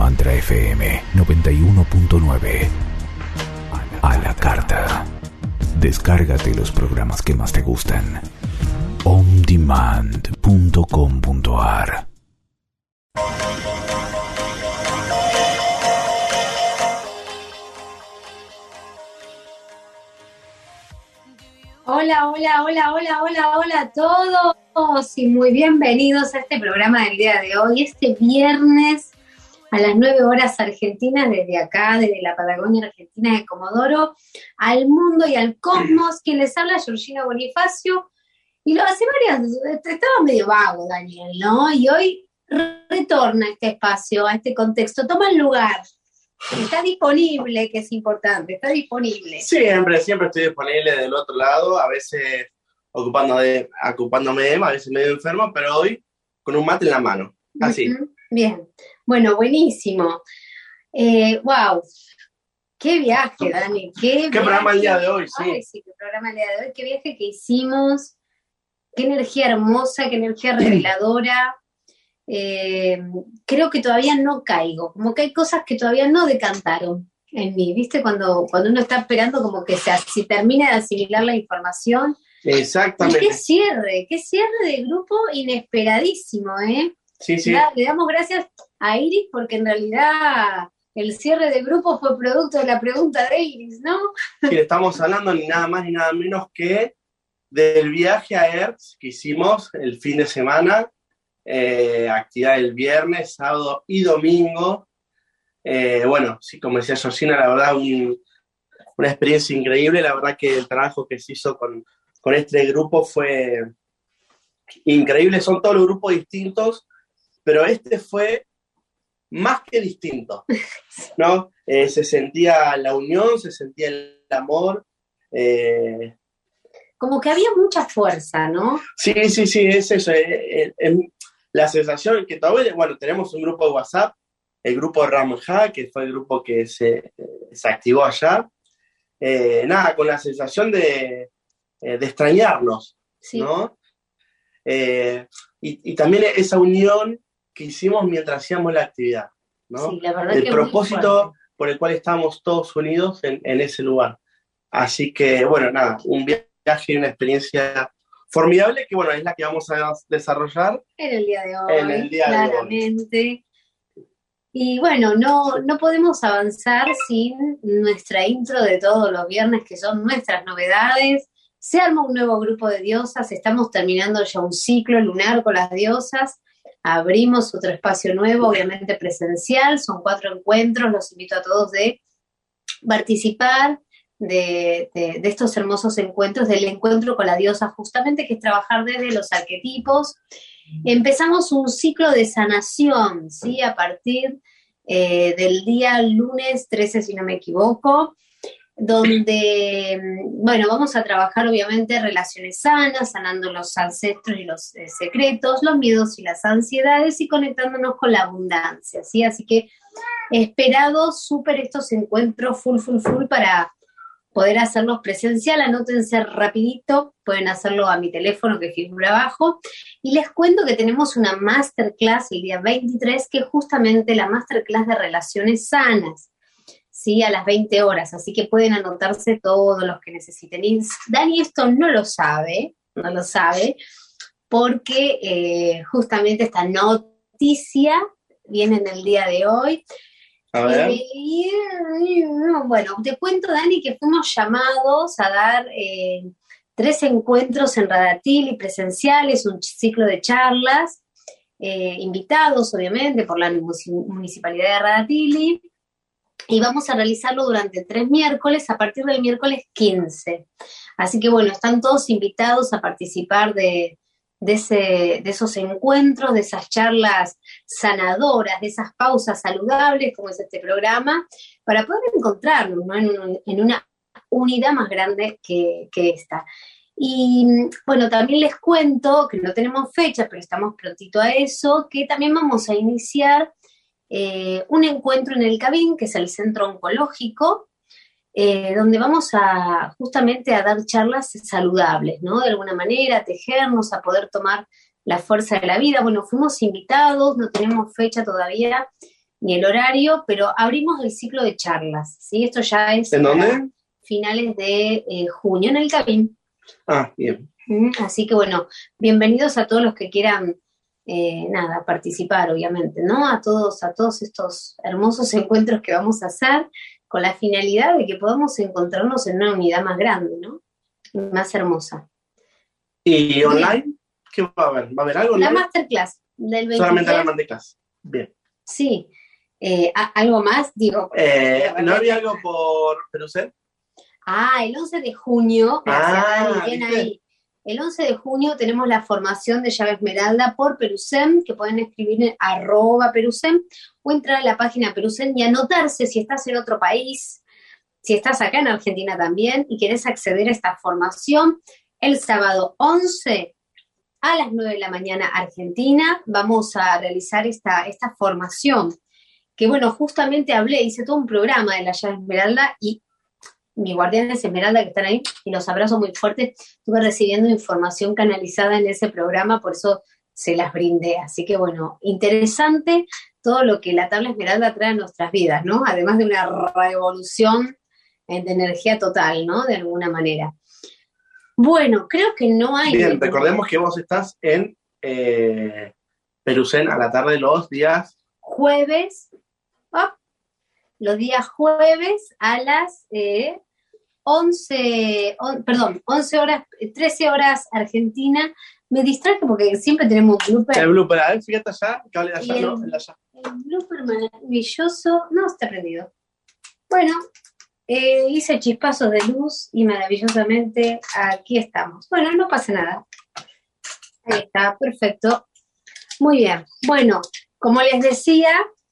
Mantra FM 91.9. A la carta. Descárgate los programas que más te gustan. ondemand.com.ar. Hola a todos y muy bienvenidos a este programa del día de hoy, este viernes a las 9 horas argentinas, desde acá, desde la Patagonia Argentina de Comodoro, al mundo y al cosmos. Quien les habla, Georgina Bonifacio, y lo hace estaba medio vago, Daniel, ¿no? Y hoy retorna a este espacio, a este contexto, toma el lugar. Está disponible, que es importante, está disponible. Siempre estoy disponible del otro lado, a veces ocupándome, a veces medio enfermo, pero hoy con un mate en la mano, así. Bien, bueno, buenísimo. Wow, qué viaje, Dani, qué programa el día de hoy, sí. Ay, sí, qué programa el día de hoy, qué viaje que hicimos, qué energía hermosa, qué energía reveladora. Creo que todavía no caigo, como que hay cosas que todavía no decantaron en mí, ¿viste? Cuando uno está esperando como que se termine de asimilar la información. Exactamente. Y qué cierre de grupo inesperadísimo, ¿eh? Sí. Le damos gracias a Iris porque en realidad el cierre de grupo fue producto de la pregunta de Iris, ¿no? Sí, estamos hablando ni nada más ni nada menos que del viaje a Hertz que hicimos el fin de semana. Actividad el viernes, sábado y domingo. Bueno, sí, como decía Georgina, la verdad una experiencia increíble. La verdad que el trabajo que se hizo con este grupo fue increíble. Son todos los grupos distintos, pero este fue más que distinto, ¿no? Se sentía la unión, se sentía el amor. Como que había mucha fuerza, ¿no? Sí, es eso. La sensación que todavía, bueno, tenemos un grupo de WhatsApp, el grupo de Ramja, que fue el grupo que se activó allá. Con la sensación de extrañarnos, sí. ¿No? Y también esa unión que hicimos mientras hacíamos la actividad, ¿no? Sí, la verdad el que propósito por el cual estábamos todos unidos en ese lugar. Así que, bueno, un viaje y una experiencia formidable que, bueno, es la que vamos a desarrollar en el día de hoy, claramente. Y bueno, no podemos avanzar sin nuestra intro de todos los viernes, que son nuestras novedades. Se arma un nuevo grupo de diosas, estamos terminando ya un ciclo lunar con las diosas, abrimos otro espacio nuevo, obviamente presencial, son 4 encuentros, los invito a todos de participar de estos hermosos encuentros, del encuentro con la diosa, justamente, que es trabajar desde los arquetipos. Empezamos un ciclo de sanación, ¿sí? A partir del día lunes 13, si no me equivoco, donde, bueno, vamos a trabajar obviamente relaciones sanas, sanando los ancestros y los secretos, los miedos y las ansiedades, y conectándonos con la abundancia, ¿sí? Así que esperados súper estos encuentros full para poder hacerlos presencial. Anótense rapidito, pueden hacerlo a mi teléfono que figura abajo, y les cuento que tenemos una masterclass el día 23, que es justamente la masterclass de relaciones sanas, ¿sí? A las 20 horas, así que pueden anotarse todos los que necesiten. Y Dani esto no lo sabe, porque justamente esta noticia viene en el día de hoy. A ver. Bueno, te cuento, Dani, que fuimos llamados a dar 3 encuentros en Radatili presenciales, un ciclo de charlas, invitados obviamente por la Municipalidad de Radatili, y vamos a realizarlo durante 3 miércoles, a partir del miércoles 15. Así que bueno, están todos invitados a participar de esos encuentros, de esas charlas sanadoras, de esas pausas saludables, como es este programa, para poder encontrarnos, ¿no? en una unidad más grande que esta. Y bueno, también les cuento que no tenemos fecha, pero estamos prontito a eso, que también vamos a iniciar un encuentro en el CABIN, que es el Centro Oncológico, donde vamos justamente a dar charlas saludables, ¿no? De alguna manera, a tejernos, a poder tomar la fuerza de la vida. Bueno, fuimos invitados, no tenemos fecha todavía, ni el horario, pero abrimos el ciclo de charlas, ¿sí? Esto ya es ¿En dónde? Finales de junio, en el Cabín. Bien. Así que bueno, bienvenidos a todos los que quieran, participar, obviamente, ¿no? A todos estos hermosos encuentros que vamos a hacer, con la finalidad de que podamos encontrarnos en una unidad más grande, ¿no? Más hermosa. ¿Y online? ¿Qué va a haber? ¿Va a haber algo online? La masterclass del 23. Solamente la masterclass. Bien. Sí. ¿Algo más? Digo. ¿No había algo por Peruset? El 11 de junio, gracias Dani, bien ¿viste? ahí. El 11 de junio tenemos la formación de llave esmeralda por Perusen, que pueden escribir en @Perusen o entrar a la página Perusen y anotarse si estás en otro país, si estás acá en Argentina también y querés acceder a esta formación. El sábado 11 a las 9 de la mañana Argentina vamos a realizar esta formación, que bueno, justamente hice todo un programa de la llave esmeralda y mis guardianes esmeralda que están ahí, y los abrazo muy fuerte, estuve recibiendo información canalizada en ese programa, por eso se las brindé. Así que bueno, interesante todo lo que la tabla esmeralda trae a nuestras vidas, ¿no? Además de una revolución de energía total, ¿no? De alguna manera. Bueno, creo que no hay... Bien, recordemos que vos estás en Perusen a la tarde los días... Jueves, los días jueves a las 11 horas, 13 horas Argentina. Me distraje porque siempre tenemos blooper. El blooper, a ver, fíjate allá, que hable de allá, ¿no? El de allá. El blooper maravilloso, no está prendido. Bueno, hice chispazos de luz y maravillosamente aquí estamos. Bueno, no pasa nada. Ahí está, perfecto. Muy bien. Bueno, como les decía,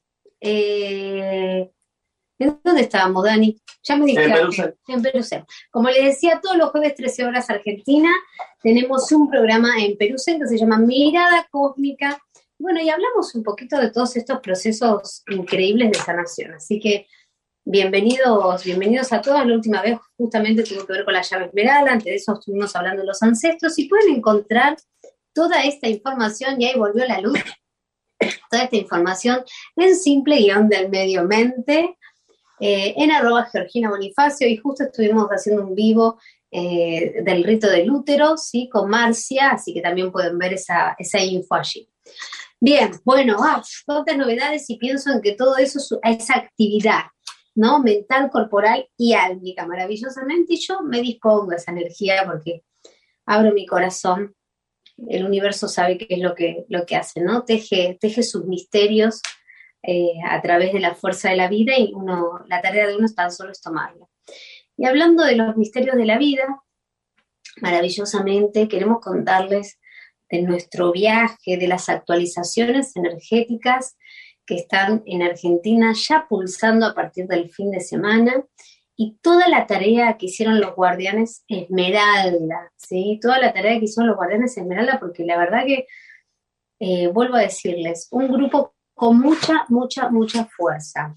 ¿en dónde estábamos, Dani? Ya me dije. En Perusen. Como les decía, todos los jueves 13 horas Argentina tenemos un programa en Perusen que se llama Mirada Cósmica. Bueno, y hablamos un poquito de todos estos procesos increíbles de sanación. Así que bienvenidos a todos. La última vez justamente tuvo que ver con la llave esmeralda. Antes de eso estuvimos hablando de los ancestros y pueden encontrar toda esta información, y ahí volvió la luz, toda esta información en simple-del-medio-mente, en @Georgina Bonifacio, y justo estuvimos haciendo un vivo del rito del útero, ¿sí? Con Marcia, así que también pueden ver esa info allí. Bien, bueno, tantas novedades, y pienso en que todo eso es actividad, ¿no? Mental, corporal y álmica, maravillosamente, y yo me dispongo a esa energía porque abro mi corazón. El universo sabe qué es lo que hace, ¿no? Teje sus misterios a través de la fuerza de la vida, y la tarea de uno tan solo es tomarla. Y hablando de los misterios de la vida, maravillosamente queremos contarles de nuestro viaje, de las actualizaciones energéticas que están en Argentina ya pulsando a partir del fin de semana, y toda la tarea que hicieron los guardianes Esmeralda, ¿sí? Toda la tarea que hicieron los guardianes Esmeralda, porque la verdad que, vuelvo a decirles, un grupo con mucha, mucha, mucha fuerza.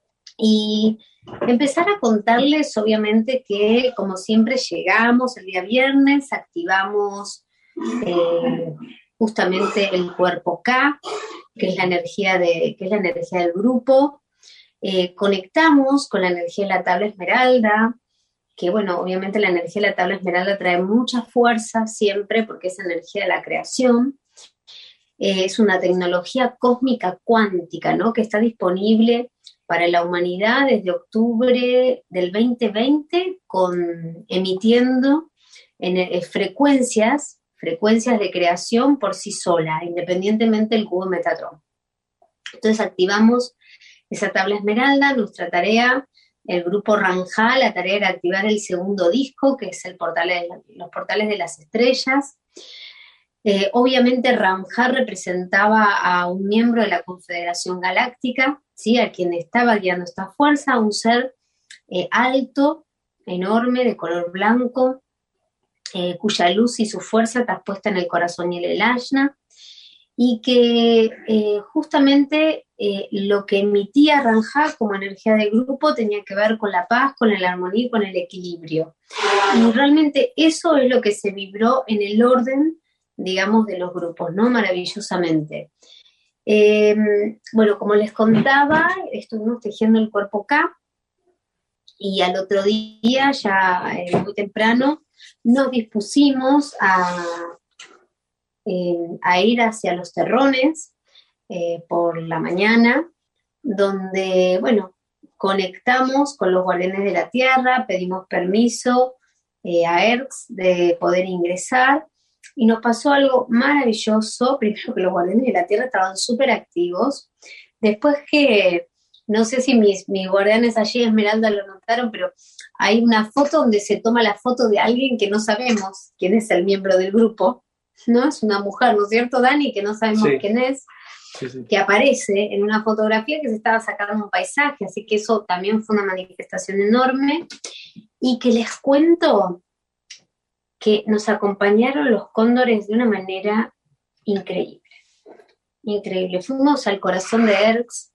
Y empezar a contarles, obviamente, que como siempre llegamos el día viernes, activamos justamente el cuerpo K, que es la energía del grupo. Conectamos con la energía de la tabla esmeralda, que bueno, obviamente la energía de la tabla esmeralda trae mucha fuerza siempre porque es energía de la creación. Es una tecnología cósmica cuántica, ¿no? Que está disponible para la humanidad desde octubre del 2020, emitiendo frecuencias de creación por sí sola, independientemente del cubo Metatron. Entonces activamos esa tabla esmeralda. Nuestra tarea, el grupo Ranja, la tarea era activar el segundo disco, que es los portales de las estrellas. Obviamente Ranja representaba a un miembro de la Confederación Galáctica, ¿sí? A quien estaba guiando esta fuerza, un ser alto, enorme, de color blanco, cuya luz y su fuerza está puesta en el corazón y el ashna, y que justamente lo que emitía Ranja como energía del grupo tenía que ver con la paz, con la armonía y con el equilibrio. Y realmente eso es lo que se vibró en el orden, digamos, de los grupos, ¿no? Maravillosamente. Bueno, como les contaba, estuvimos tejiendo el cuerpo K, y al otro día, ya muy temprano, nos dispusimos a ir hacia los terrones por la mañana, donde, bueno, conectamos con los guardianes de la tierra, pedimos permiso a ERCS de poder ingresar, y nos pasó algo maravilloso. Primero, que los guardianes de la tierra estaban súper activos. Después que, no sé si mis guardianes allí, Esmeralda, lo notaron, pero hay una foto donde se toma la foto de alguien que no sabemos quién es el miembro del grupo, ¿no? Es una mujer, ¿no es cierto, Dani? Que no sabemos quién es, que aparece en una fotografía que se estaba sacando un paisaje, así que eso también fue una manifestación enorme. Y que les cuento que nos acompañaron los cóndores de una manera increíble, increíble. Fuimos al corazón de ERCS,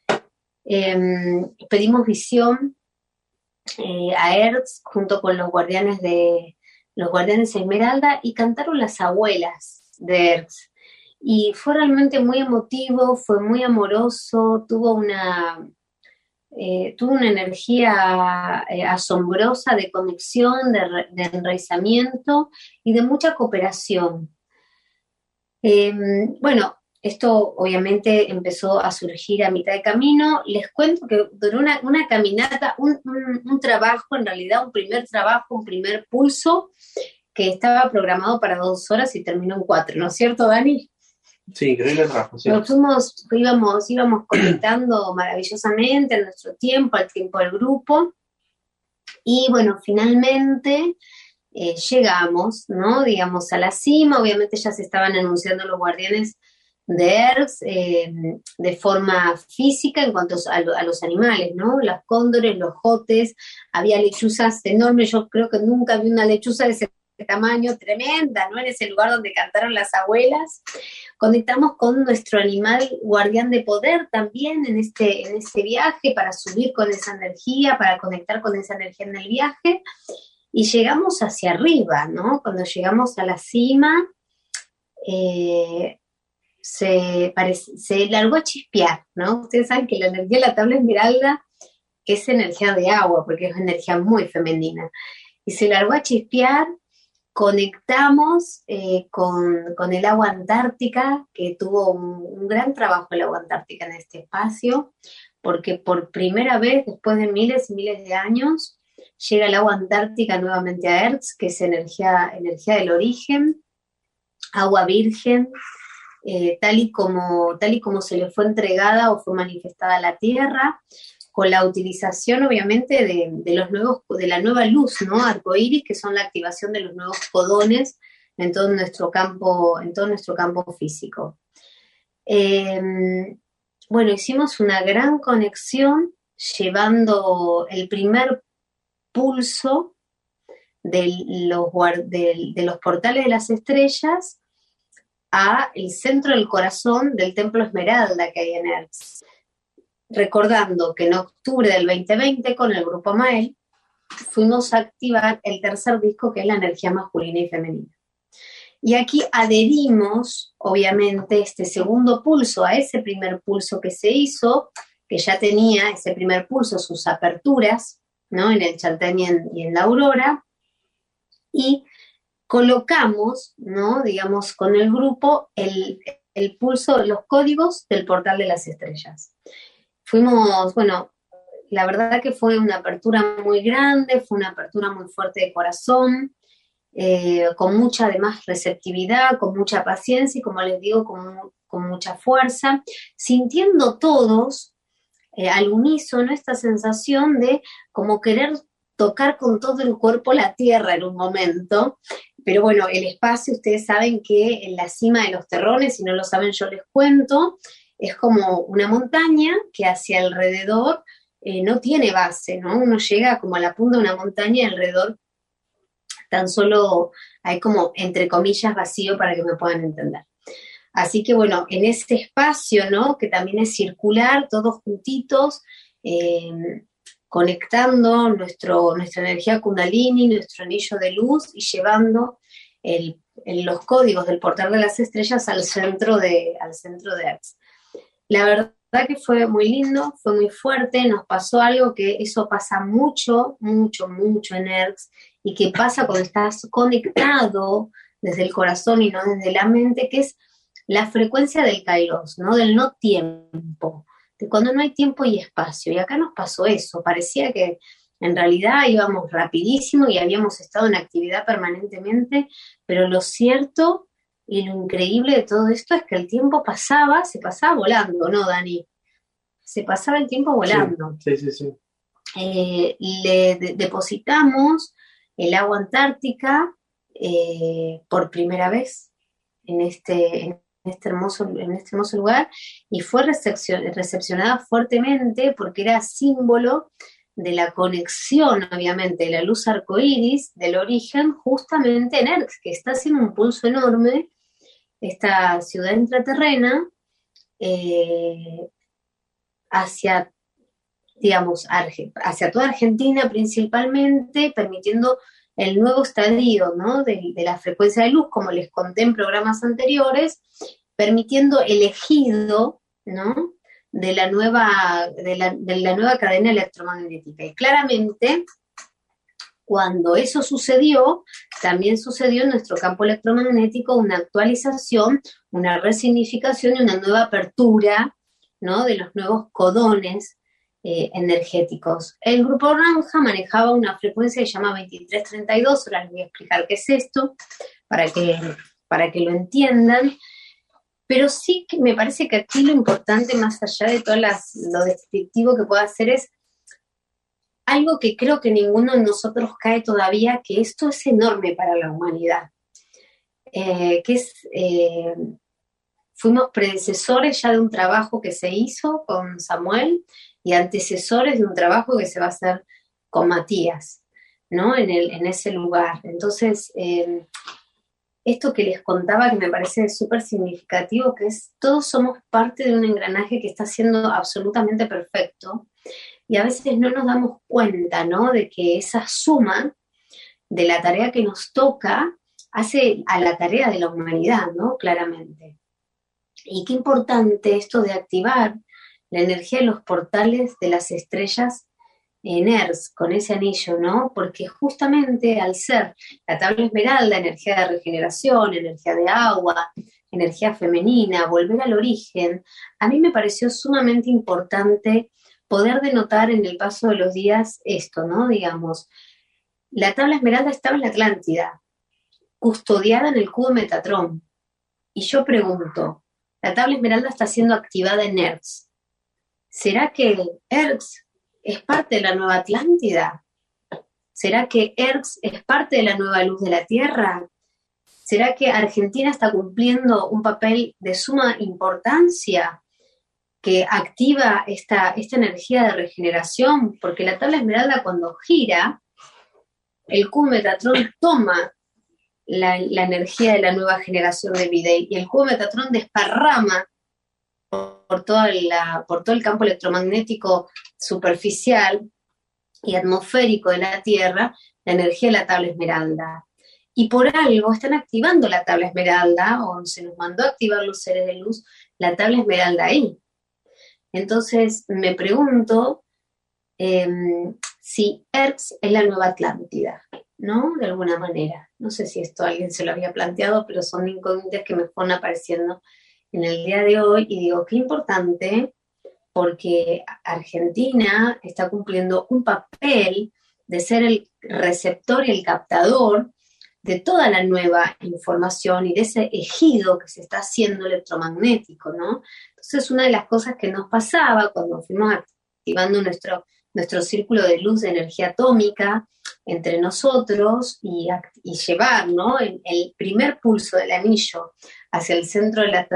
pedimos visión a ERCS junto con los guardianes Esmeralda, y cantaron las abuelas de ERCS. Y fue realmente muy emotivo, fue muy amoroso, tuvo una energía asombrosa de conexión, de enraizamiento y de mucha cooperación. Bueno, esto obviamente empezó a surgir a mitad de camino. Les cuento que duró una caminata, un trabajo, en realidad un primer trabajo, un primer pulso, que estaba programado para 2 horas y terminó en 4, ¿no es cierto, Dani? Sí, increíble trabajo, sí. Íbamos conectando maravillosamente a nuestro tiempo, al tiempo del grupo, y bueno, finalmente llegamos, ¿no? Digamos, a la cima. Obviamente ya se estaban anunciando los guardianes de ERCS de forma física en cuanto a los animales, ¿no? Los cóndores, los jotes, había lechuzas enormes. Yo creo que nunca vi una lechuza de ese tamaño, tremenda, ¿no? En ese lugar donde cantaron las abuelas. Conectamos con nuestro animal guardián de poder también en este viaje, para subir con esa energía, para conectar con esa energía en el viaje, y llegamos hacia arriba, ¿no? Cuando llegamos a la cima, se largó a chispear, ¿no? Ustedes saben que la energía de la tabla esmeralda es energía de agua, porque es energía muy femenina, y se largó a chispear. Conectamos con el agua antártica, que tuvo un gran trabajo el agua antártica en este espacio, porque por primera vez, después de miles y miles de años, llega el agua antártica nuevamente a ERCS, que es energía del origen, agua virgen, tal y como se le fue entregada o fue manifestada a la Tierra, con la utilización obviamente de la nueva luz, ¿no? Arcoíris, que son la activación de los nuevos codones en todo nuestro campo físico. Bueno, hicimos una gran conexión llevando el primer pulso de los portales de las estrellas a el centro del corazón del templo Esmeralda que hay en ERCS. Recordando que en octubre del 2020, con el grupo Mael, fuimos a activar el tercer disco, que es la energía masculina y femenina. Y aquí adherimos, obviamente, este segundo pulso a ese primer pulso que se hizo, que ya tenía ese primer pulso sus aperturas, ¿no? En el Chaltén y en la Aurora, y colocamos, ¿no? Digamos, con el grupo, el pulso, los códigos del portal de las estrellas. Fuimos, bueno, la verdad que fue una apertura muy grande, fue una apertura muy fuerte de corazón, con mucha además receptividad, con mucha paciencia y, como les digo, con mucha fuerza, sintiendo todos al unísono esta sensación de como querer tocar con todo el cuerpo la tierra en un momento. Pero bueno, el espacio, ustedes saben que en la cima de los terrones, si no lo saben yo les cuento, es como una montaña que hacia alrededor no tiene base, ¿no? Uno llega como a la punta de una montaña y alrededor tan solo hay como, entre comillas, vacío, para que me puedan entender. Así que bueno, en este espacio, ¿no? Que también es circular, todos juntitos, conectando nuestra energía kundalini, nuestro anillo de luz, y llevando los códigos del portal de las estrellas al centro de ERCS. La verdad que fue muy lindo, fue muy fuerte, nos pasó algo que eso pasa mucho, mucho, mucho en ERCS, y que pasa cuando estás conectado desde el corazón y no desde la mente, que es la frecuencia del kairos, ¿no? Del no tiempo, de cuando no hay tiempo y espacio. Y acá nos pasó eso, parecía que en realidad íbamos rapidísimo y habíamos estado en actividad permanentemente, pero lo cierto y lo increíble de todo esto es que el tiempo pasaba, se pasaba volando, ¿no, Dani? Se pasaba el tiempo volando. Sí. Depositamos el agua antártica por primera vez en este hermoso lugar, y fue recepcionada fuertemente porque era símbolo de la conexión, obviamente, de la luz arcoíris, del origen, justamente en ERCS, que está haciendo un pulso enorme, esta ciudad intraterrena, hacia, digamos, hacia toda Argentina principalmente, permitiendo el nuevo estadio, ¿no? de la frecuencia de luz, como les conté en programas anteriores, permitiendo el ejido, ¿no? de la nueva cadena electromagnética. Y claramente, cuando eso sucedió, también sucedió en nuestro campo electromagnético una actualización, una resignificación y una nueva apertura, ¿no? de los nuevos codones energéticos. El grupo Naranja manejaba una frecuencia que se llama 2332, ahora les voy a explicar qué es esto, para que lo entiendan, pero sí que me parece que aquí lo importante, más allá de todo lo descriptivo que pueda hacer, es algo que creo que ninguno de nosotros cae todavía, que esto es enorme para la humanidad, fuimos predecesores ya de un trabajo que se hizo con Samuel y antecesores de un trabajo que se va a hacer con Matías, ¿no? En ese lugar. Entonces, esto que les contaba, que me parece súper significativo, que es todos somos parte de un engranaje que está siendo absolutamente perfecto, y a veces no nos damos cuenta, ¿no? De que esa suma de la tarea que nos toca hace a la tarea de la humanidad, ¿no? Claramente. Y qué importante esto de activar la energía de los portales de las estrellas en ERS, con ese anillo, ¿no? Porque justamente al ser la tabla esmeralda, energía de regeneración, energía de agua, energía femenina, volver al origen, a mí me pareció sumamente importante poder denotar en el paso de los días esto, ¿no? Digamos, la tabla esmeralda estaba en la Atlántida, custodiada en el cubo Metatrón. Y yo pregunto, la tabla esmeralda está siendo activada en ERS. ¿Será que ERS es parte de la nueva Atlántida? ¿Será que ERS es parte de la nueva luz de la Tierra? ¿Será que Argentina está cumpliendo un papel de suma importancia que activa esta energía de regeneración? Porque la tabla esmeralda, cuando gira, el cubo Metatrón toma la energía de la nueva generación de vida, y el cubo Metatrón desparrama por todo el campo electromagnético superficial y atmosférico de la Tierra la energía de la tabla esmeralda. Y por algo están activando la tabla esmeralda, o se nos mandó a activar los seres de luz la tabla esmeralda ahí. Entonces me pregunto si ERCS es la nueva Atlántida, ¿no? De alguna manera. No sé si esto alguien se lo había planteado, pero son incógnitas que me fueron apareciendo en el día de hoy, y digo, qué importante, porque Argentina está cumpliendo un papel de ser el receptor y el captador de toda la nueva información y de ese ejido que se está haciendo electromagnético, ¿no? Entonces, una de las cosas que nos pasaba cuando fuimos activando nuestro círculo de luz de energía atómica entre nosotros y llevar, ¿no? el primer pulso del anillo hacia el centro del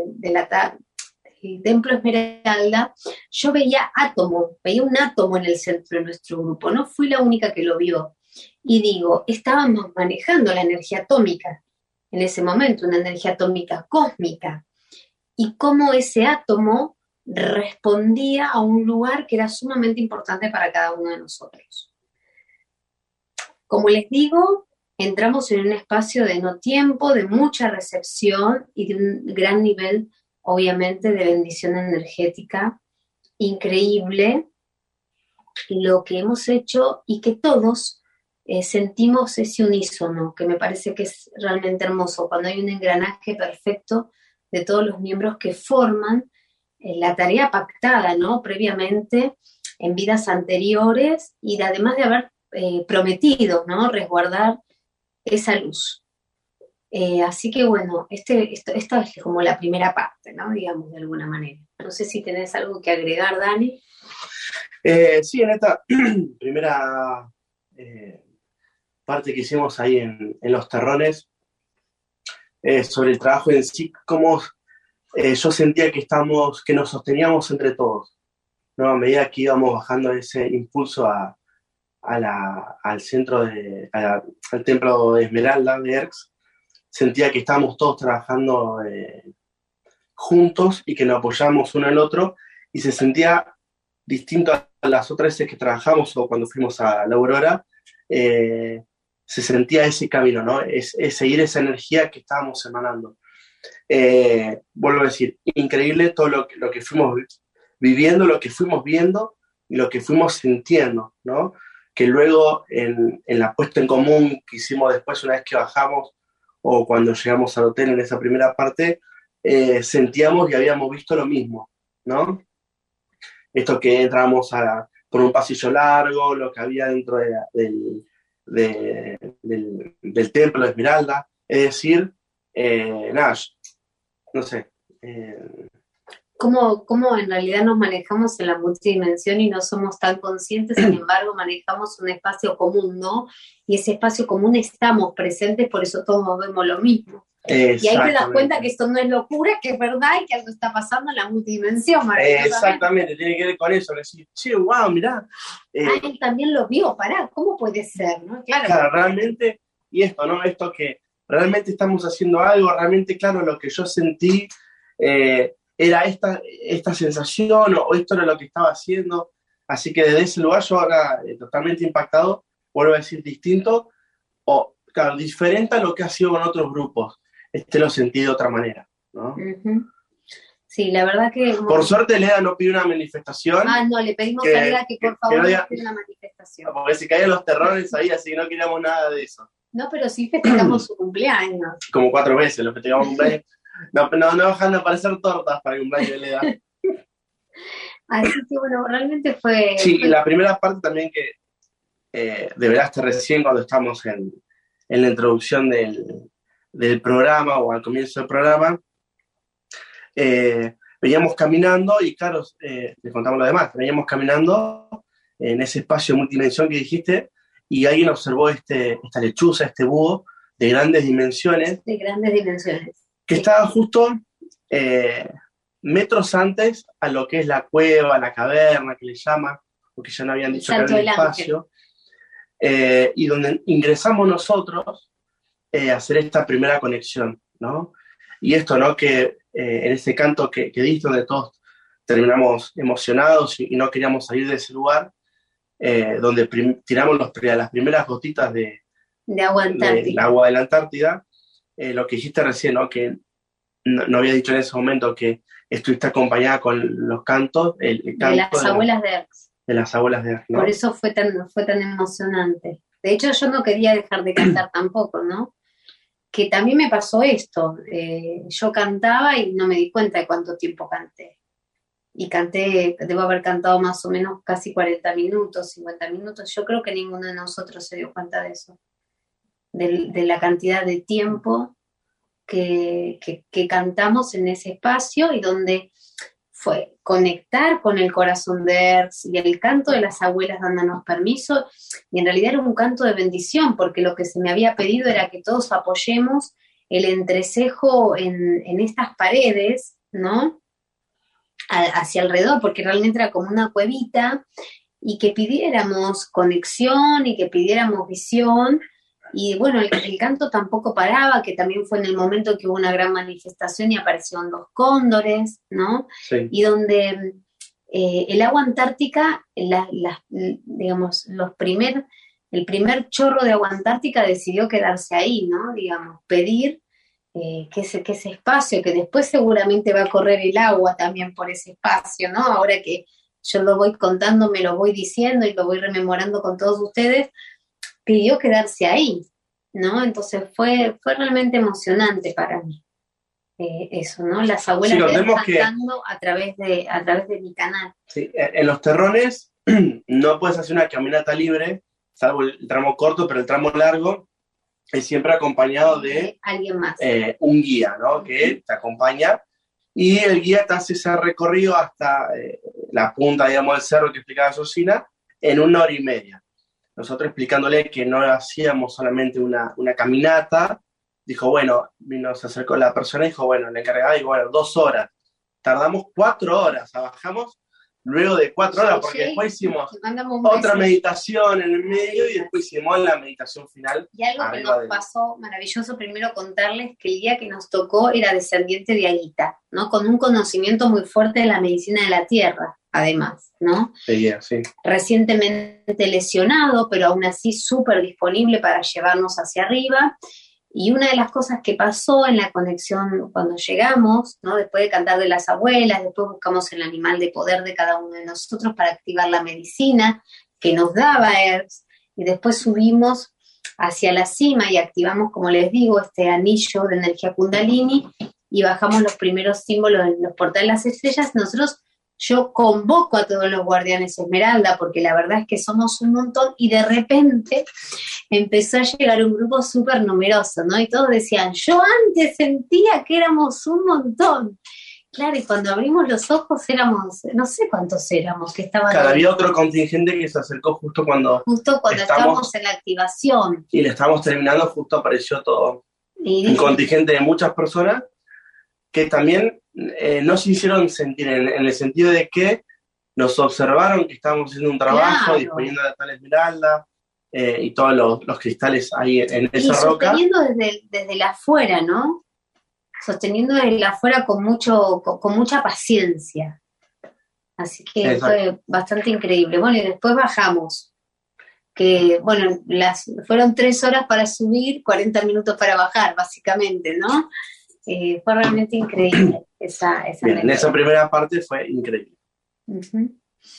templo Esmeralda, yo veía un átomo en el centro de nuestro grupo, no fui la única que lo vio. Y digo, estábamos manejando la energía atómica en ese momento, una energía atómica cósmica, y cómo ese átomo respondía a un lugar que era sumamente importante para cada uno de nosotros. Como les digo, entramos en un espacio de no tiempo, de mucha recepción y de un gran nivel obviamente de bendición energética increíble lo que hemos hecho y que todos sentimos ese unísono, que me parece que es realmente hermoso, cuando hay un engranaje perfecto de todos los miembros que forman la tarea pactada, ¿no? Previamente, en vidas anteriores, y además de haber prometido, ¿no? Resguardar esa luz. Así que bueno, esta es como la primera parte, ¿no? Digamos, de alguna manera. No sé si tenés algo que agregar, Dani. Sí, en esta primera parte que hicimos ahí en Los Terrones, sobre el trabajo en sí, cómo yo sentía que nos sosteníamos entre todos, ¿no? A medida que íbamos bajando ese impulso al centro al templo de Esmeralda de Erx, sentía que estábamos todos trabajando juntos y que nos apoyamos uno al otro, y se sentía distinto a las otras veces que trabajamos o cuando fuimos a la Aurora. Se sentía ese camino, ¿no? Es seguir esa energía que estábamos emanando. Vuelvo a decir, increíble todo lo que fuimos viviendo, lo que fuimos viendo y lo que fuimos sintiendo, ¿no? Que luego en la puesta en común que hicimos después, una vez que bajamos o cuando llegamos al hotel en esa primera parte, sentíamos y habíamos visto lo mismo, ¿no? Esto que entramos por un pasillo largo, lo que había dentro del templo de Esmeralda, es decir, Nash, no sé. ¿Cómo en realidad nos manejamos en la multidimensión y no somos tan conscientes, sin embargo manejamos un espacio común, ¿no? Y ese espacio común estamos presentes, por eso todos vemos lo mismo. Y ahí te das cuenta que esto no es locura, que es verdad y que algo está pasando en la multidimensión. Exactamente, tiene que ver con eso, decir, che, wow, mirá. Él también lo vio, pará, ¿cómo puede ser? ¿No? Claro, realmente, y esto, ¿no? Esto que realmente estamos haciendo algo, realmente, claro, lo que yo sentí era esta sensación, o esto era lo que estaba haciendo. Así que desde ese lugar yo ahora totalmente impactado, vuelvo a decir distinto, o claro, diferente a lo que ha sido con otros grupos. Lo sentí de otra manera, ¿no? Uh-huh. Sí, la verdad que... Por suerte Leda no pidió una manifestación. No, le pedimos a Leda que por favor no pida una manifestación. Porque se caían los terrones ahí, así que no queríamos nada de eso. No, pero sí festejamos su cumpleaños. Como 4 veces lo festejamos cumpleaños. No dejan de aparecer tortas para el cumpleaños de Leda. Así que bueno, realmente fue... Sí, y la primera parte también que develaste recién cuando estamos en la introducción del programa o al comienzo del programa, veníamos caminando y claro, les contamos lo demás, veníamos caminando en ese espacio multidimensión que dijiste y alguien observó esta lechuza, este búho de grandes dimensiones. De grandes dimensiones. Que estaba justo metros antes a lo que es la cueva, la caverna, que le llaman, porque ya no habían dicho que era el espacio, y donde ingresamos nosotros a hacer esta primera conexión, ¿no? Y esto, ¿no? Que en ese canto que diste, donde todos terminamos emocionados y no queríamos salir de ese lugar, donde tiramos las primeras gotitas de agua de la Antártida, lo que dijiste recién, ¿no? Que no había dicho en ese momento que estuviste acompañada con los cantos, el canto de las abuelas de Erx. De las abuelas de Erx, ¿no? Por eso fue tan emocionante. De hecho, yo no quería dejar de cantar tampoco, ¿no? Que también me pasó esto. Yo cantaba y no me di cuenta de cuánto tiempo canté. Y debo haber cantado más o menos casi 40 minutos, 50 minutos. Yo creo que ninguno de nosotros se dio cuenta de eso. De la cantidad de tiempo que cantamos en ese espacio y donde fue conectar con el corazón de Erx y el canto de las abuelas dándonos permiso, y en realidad era un canto de bendición, porque lo que se me había pedido era que todos apoyemos el entrecejo en estas paredes, ¿no? Hacia alrededor, porque realmente era como una cuevita, y que pidiéramos conexión y que pidiéramos visión. Y bueno, el canto tampoco paraba, que también fue en el momento que hubo una gran manifestación y aparecieron 2 cóndores, ¿no? Sí. Y donde el agua antártica, digamos, el primer chorro de agua antártica decidió quedarse ahí, ¿no? Digamos, pedir que ese espacio, que después seguramente va a correr el agua también por ese espacio, ¿no? Ahora que yo lo voy contando, me lo voy diciendo y lo voy rememorando con todos ustedes, pidió quedarse ahí, ¿no? Entonces fue realmente emocionante para mí. Eso, ¿no? Las abuelas cantando a través de mi canal. Sí, en los terrones no puedes hacer una caminata libre, salvo el tramo corto, pero el tramo largo es siempre acompañado de alguien más. Un guía, ¿no? Que te acompaña y el guía te hace ese recorrido hasta la punta, digamos, del cerro que explicaba Josina en 1 hora y media. Nosotros explicándole que no hacíamos solamente una caminata, dijo, bueno, se acercó la persona y dijo, bueno, la encargada dijo, bueno, 2 horas. Tardamos 4 horas, bajamos luego de 4 horas, porque después hicimos otra meditación en el medio y después hicimos la meditación final. Y algo que nos pasó maravilloso, primero contarles que el guía que nos tocó era descendiente de Aguita, ¿no? Con un conocimiento muy fuerte de la medicina de la tierra, además, ¿no? Sí. Recientemente lesionado, pero aún así súper disponible para llevarnos hacia arriba. Y una de las cosas que pasó en la conexión cuando llegamos, ¿no? Después de cantar de las abuelas, después buscamos el animal de poder de cada uno de nosotros para activar la medicina que nos daba Herbs, y después subimos hacia la cima y activamos, como les digo, este anillo de energía Kundalini y bajamos los primeros símbolos en los portales de las estrellas. Yo convoco a todos los guardianes Esmeralda, porque la verdad es que somos un montón, y de repente empezó a llegar un grupo súper numeroso, ¿no? Y todos decían, yo antes sentía que éramos un montón. Claro, y cuando abrimos los ojos éramos, no sé cuántos éramos, que estaban... Claro, había otro contingente que se acercó justo cuando estábamos en la activación. Y le estábamos terminando, justo apareció todo un contingente de muchas personas que también no se hicieron sentir, en el sentido de que nos observaron que estábamos haciendo un trabajo, disponiendo de tal esmeralda y todos los cristales ahí en esa roca. Sosteniendo desde la afuera, ¿no? Sosteniendo desde la afuera con mucha paciencia. Así que fue bastante increíble. Bueno, y después bajamos. Que, bueno, fueron 3 horas para subir, 40 minutos para bajar, básicamente, ¿no? Fue realmente increíble esa Bien, en esa primera parte fue increíble. Uh-huh.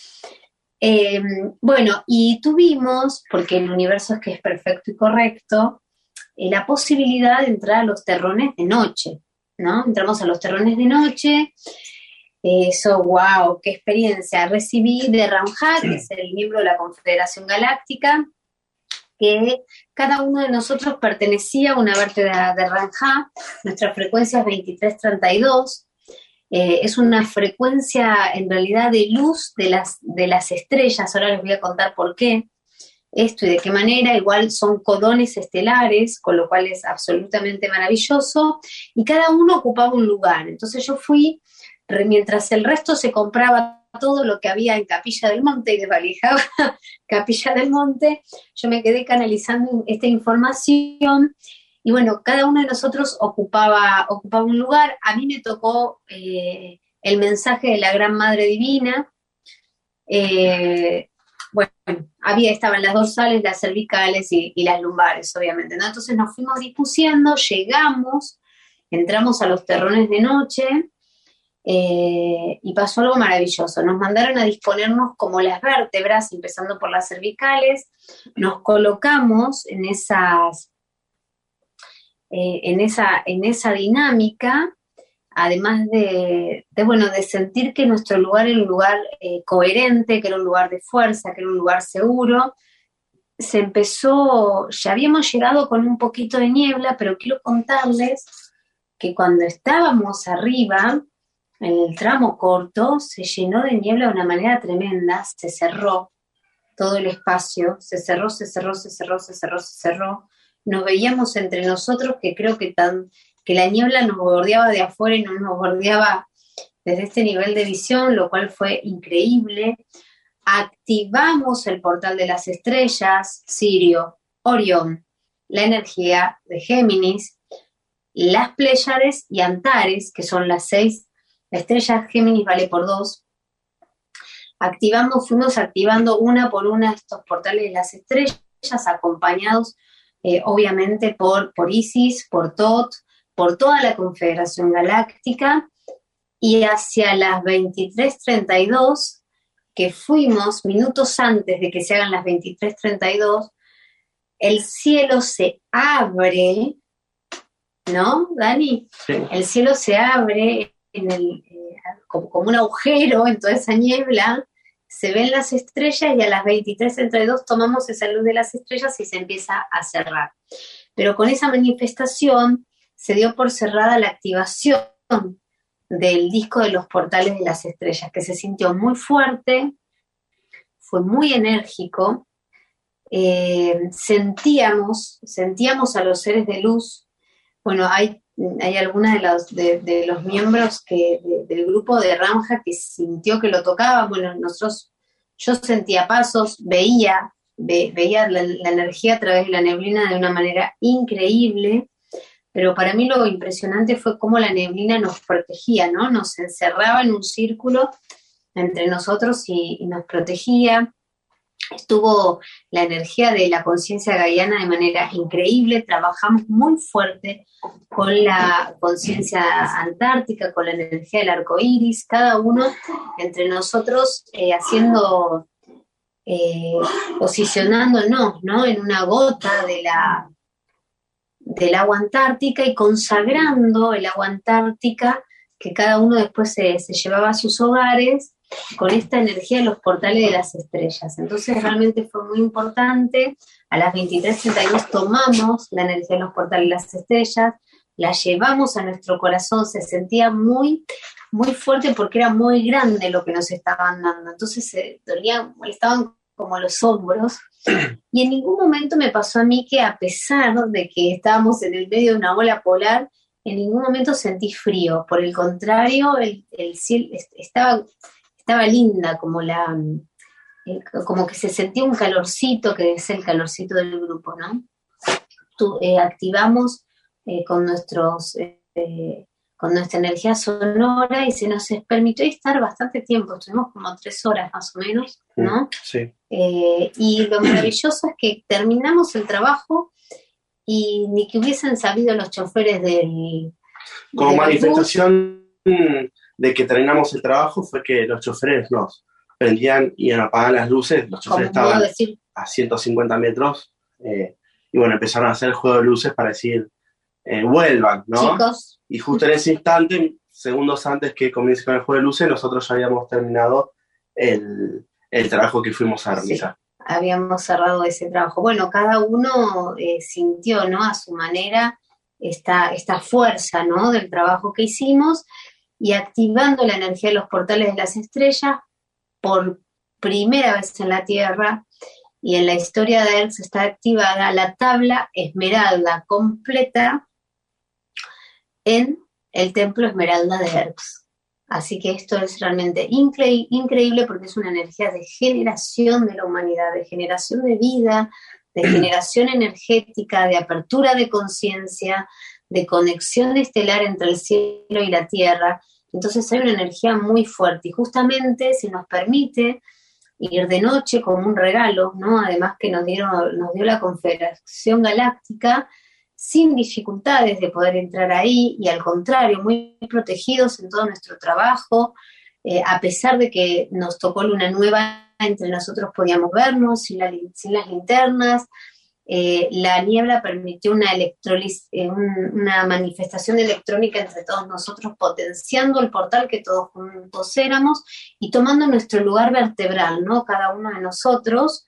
Bueno, y tuvimos, porque el universo es que es perfecto y correcto, la posibilidad de entrar a los terrones de noche, ¿no? Entramos a los terrones de noche. Eso, wow, qué experiencia. Recibí de Ramja, que es el miembro de la Confederación Galáctica, que cada uno de nosotros pertenecía a una vértebra de Ramja. Nuestra frecuencia es 2332. Es una frecuencia en realidad de luz de las estrellas. Ahora les voy a contar por qué esto y de qué manera. Igual son codones estelares, con lo cual es absolutamente maravilloso, y cada uno ocupaba un lugar. Entonces yo fui, mientras el resto se compraba todo lo que había en Capilla del Monte y desvalijaba Capilla del Monte, yo me quedé canalizando esta información. Y bueno, cada uno de nosotros ocupaba un lugar. A mí me tocó el mensaje de la Gran Madre Divina. Bueno, estaban las dorsales, las cervicales y las lumbares, obviamente, ¿no? Entonces nos fuimos dispusiendo, llegamos, entramos a los terrones de noche y pasó algo maravilloso. Nos mandaron a disponernos como las vértebras, empezando por las cervicales. Nos colocamos en esa dinámica, además de sentir que nuestro lugar era un lugar coherente, que era un lugar de fuerza, que era un lugar seguro. Ya habíamos llegado con un poquito de niebla, pero quiero contarles que cuando estábamos arriba, en el tramo corto, se llenó de niebla de una manera tremenda, se cerró todo el espacio, se cerró. Nos veíamos entre nosotros, que creo que la niebla nos bordeaba de afuera y no nos bordeaba desde este nivel de visión, lo cual fue increíble. Activamos el portal de las estrellas, Sirio, Orión, la energía de Géminis, las Pléyades y Antares, que son las 6 estrellas. Géminis vale por 2. Fuimos activando una por una estos portales de las estrellas, acompañados obviamente por Isis, por Tot, por toda la Confederación Galáctica, y hacia las 23:32, que fuimos minutos antes de que se hagan las 23:32, el cielo se abre, ¿no, Dani? Sí. El cielo se abre como un agujero en toda esa niebla, se ven las estrellas y a las 23:32 tomamos esa luz de las estrellas y se empieza a cerrar. Pero con esa manifestación se dio por cerrada la activación del disco de los portales de las estrellas, que se sintió muy fuerte, fue muy enérgico, sentíamos a los seres de luz. Bueno, hay algunas de los miembros del grupo de Ramja que sintió que lo tocaba. Bueno, yo sentía pasos, veía la energía a través de la neblina de una manera increíble, pero para mí lo impresionante fue cómo la neblina nos protegía, ¿no? Nos encerraba en un círculo entre nosotros y nos protegía. Estuvo la energía de la conciencia gaiana de manera increíble, trabajamos muy fuerte con la conciencia antártica, con la energía del arco iris, cada uno entre nosotros posicionándonos, ¿no?, en una gota del agua antártica y consagrando el agua antártica que cada uno después se llevaba a sus hogares con esta energía de los portales de las estrellas. Entonces realmente fue muy importante. A las 23:32 tomamos la energía de los portales de las estrellas, la llevamos a nuestro corazón, se sentía muy, muy fuerte porque era muy grande lo que nos estaban dando. Entonces molestaban como los hombros. Y en ningún momento me pasó a mí que, a pesar de que estábamos en el medio de una ola polar, en ningún momento sentí frío. Por el contrario, el cielo estaba linda, como que se sentía un calorcito, que es el calorcito del grupo, ¿no? Activamos con nuestra energía sonora y se nos permitió estar bastante tiempo, estuvimos como 3 horas más o menos, ¿no? Sí. Y lo maravilloso es que terminamos el trabajo y ni que hubiesen sabido los choferes como manifestación de que terminamos el trabajo fue que los choferes nos prendían y apagaban las luces, los choferes estaban a 150 metros y bueno, empezaron a hacer el juego de luces para decir vuelvan, ¿no? Chicos. Y justo en ese instante, segundos antes que comience con el juego de luces, nosotros ya habíamos terminado el trabajo que fuimos a realizar. Sí, habíamos cerrado ese trabajo. Bueno, cada uno sintió, ¿no?, a su manera esta fuerza, ¿no?, del trabajo que hicimos, y activando la energía de los portales de las estrellas por primera vez en la Tierra y en la historia de Hertz está activada la tabla esmeralda completa en el templo esmeralda de Hertz. Así que esto es realmente increíble porque es una energía de generación de la humanidad, de generación de vida, de generación energética, de apertura de conciencia, de conexión estelar entre el cielo y la tierra. Entonces hay una energía muy fuerte y justamente se nos permite ir de noche como un regalo, ¿no? Además que nos dio la Confederación Galáctica sin dificultades de poder entrar ahí y al contrario, muy protegidos en todo nuestro trabajo, a pesar de que nos tocó luna nueva, entre nosotros podíamos vernos sin las linternas. La niebla permitió una manifestación electrónica entre todos nosotros, potenciando el portal que todos juntos éramos y tomando nuestro lugar vertebral, ¿no?, cada uno de nosotros,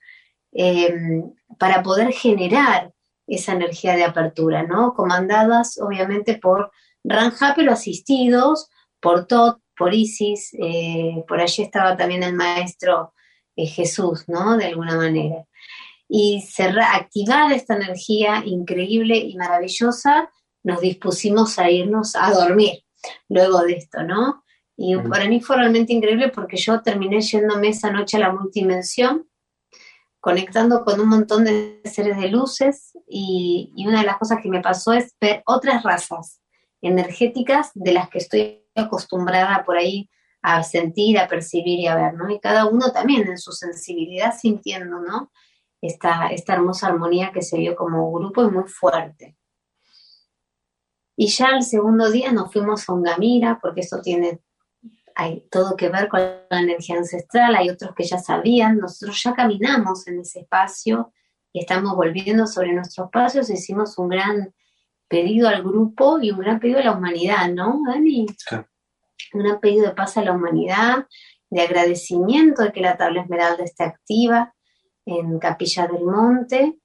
para poder generar esa energía de apertura, ¿no?, comandadas obviamente por Ranja, pero asistidos por Tot, por Isis, por allí estaba también el maestro Jesús, ¿no?, de alguna manera. Y activada esta energía increíble y maravillosa, nos dispusimos a irnos a dormir luego de esto, ¿no? Y para mí fue realmente increíble porque yo terminé yéndome esa noche a la multidimensión, conectando con un montón de seres de luces y una de las cosas que me pasó es ver otras razas energéticas de las que estoy acostumbrada por ahí a sentir, a percibir y a ver, ¿no? Y cada uno también en su sensibilidad sintiendo, ¿no?, esta hermosa armonía que se vio como grupo y muy fuerte. Y ya el segundo día nos fuimos a Ongamira, porque eso hay todo que ver con la energía ancestral, hay otros que ya sabían, nosotros ya caminamos en ese espacio y estamos volviendo sobre nuestros pasos, hicimos un gran pedido al grupo y un gran pedido a la humanidad, ¿no, Dani? Claro. Un gran pedido de paz a la humanidad, de agradecimiento de que la tabla esmeralda esté activa en Capilla del Monte.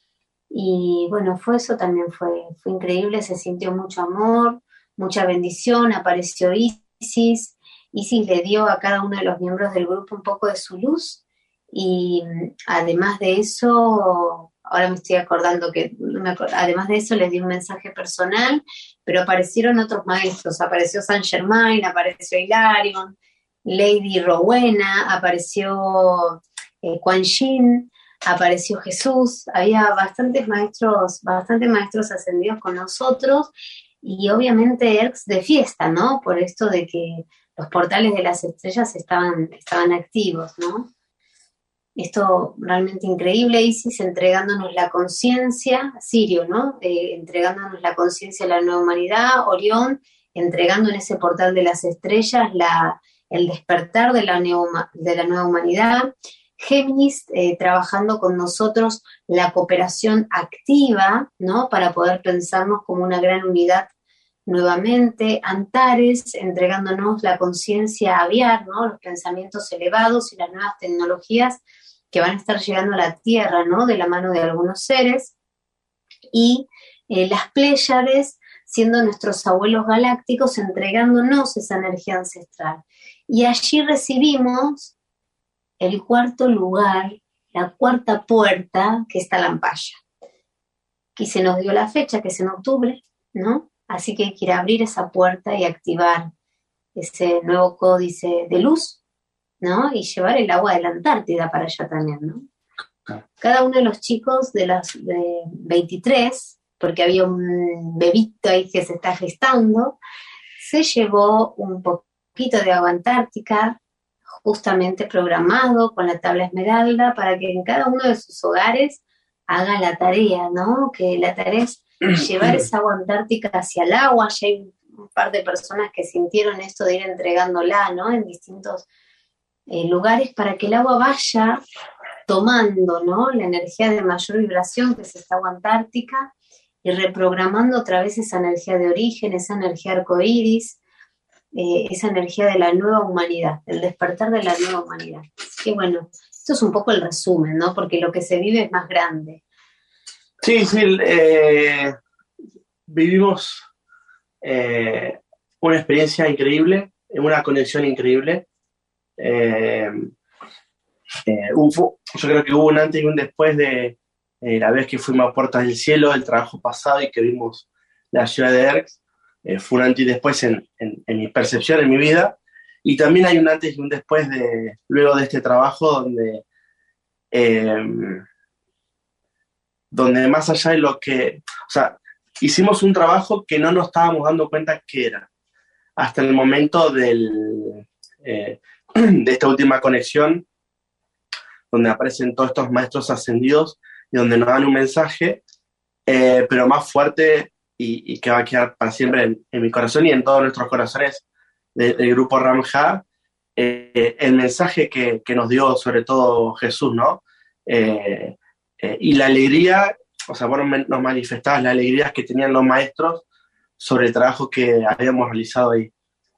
Y bueno, eso también fue increíble, se sintió mucho amor, mucha bendición, apareció Isis le dio a cada uno de los miembros del grupo un poco de su luz, y además de eso, ahora me estoy acordando además de eso les dio un mensaje personal, pero aparecieron otros maestros, apareció Saint Germain, apareció Hilarion, Lady Rowena, apareció Kuan Yin, apareció Jesús, había bastantes maestros ascendidos con nosotros, y obviamente ERCS de fiesta, ¿no? Por esto de que los portales de las estrellas estaban activos, ¿no? Esto realmente increíble, Isis entregándonos la conciencia, Sirio, ¿no? Entregándonos la conciencia a la nueva humanidad, Orión entregando en ese portal de las estrellas el despertar de la nueva humanidad, Géminis trabajando con nosotros la cooperación activa, ¿no? Para poder pensarnos como una gran unidad nuevamente, Antares entregándonos la conciencia aviar, ¿no? Los pensamientos elevados y las nuevas tecnologías que van a estar llegando a la Tierra, ¿no? De la mano de algunos seres, y las Pléyades siendo nuestros abuelos galácticos entregándonos esa energía ancestral. Y allí recibimos el cuarto lugar, la cuarta puerta, que es Talampaya. Aquí se nos dio la fecha, que es en octubre, ¿no? Así que hay que ir a abrir esa puerta y activar ese nuevo códice de luz, ¿no? Y llevar el agua de la Antártida para allá también, ¿no? Cada uno de los chicos de 23, porque había un bebito ahí que se está gestando, se llevó un poquito de agua antártica, justamente programado con la tabla esmeralda, para que en cada uno de sus hogares haga la tarea, ¿no? Que la tarea es llevar esa agua antártica hacia el agua. Ya hay un par de personas que sintieron esto de ir entregándola, ¿no? En distintos lugares, para que el agua vaya tomando, ¿no? La energía de mayor vibración, que es esta agua antártica, y reprogramando otra vez esa energía de origen, esa energía arcoíris, esa energía de la nueva humanidad, el despertar de la nueva humanidad. Así que bueno, esto es un poco el resumen, ¿no? Porque lo que se vive es más grande. Sí, vivimos una experiencia increíble, una conexión increíble. Yo creo que hubo un antes y un después de la vez que fuimos a Puertas del Cielo, el trabajo pasado, y que vimos la ciudad de ERCS. Fue un antes y después en mi percepción, en mi vida, y también hay un antes y un después luego de este trabajo donde más allá de lo que, o sea, hicimos un trabajo que no nos estábamos dando cuenta que era, hasta el momento de esta última conexión, donde aparecen todos estos maestros ascendidos y donde nos dan un mensaje, pero más fuerte y que va a quedar para siempre en mi corazón y en todos nuestros corazones del grupo Ramja, el mensaje que nos dio sobre todo Jesús, ¿no? Y la alegría, o sea, bueno, nos manifestabas las alegrías que tenían los maestros sobre el trabajo que habíamos realizado ahí.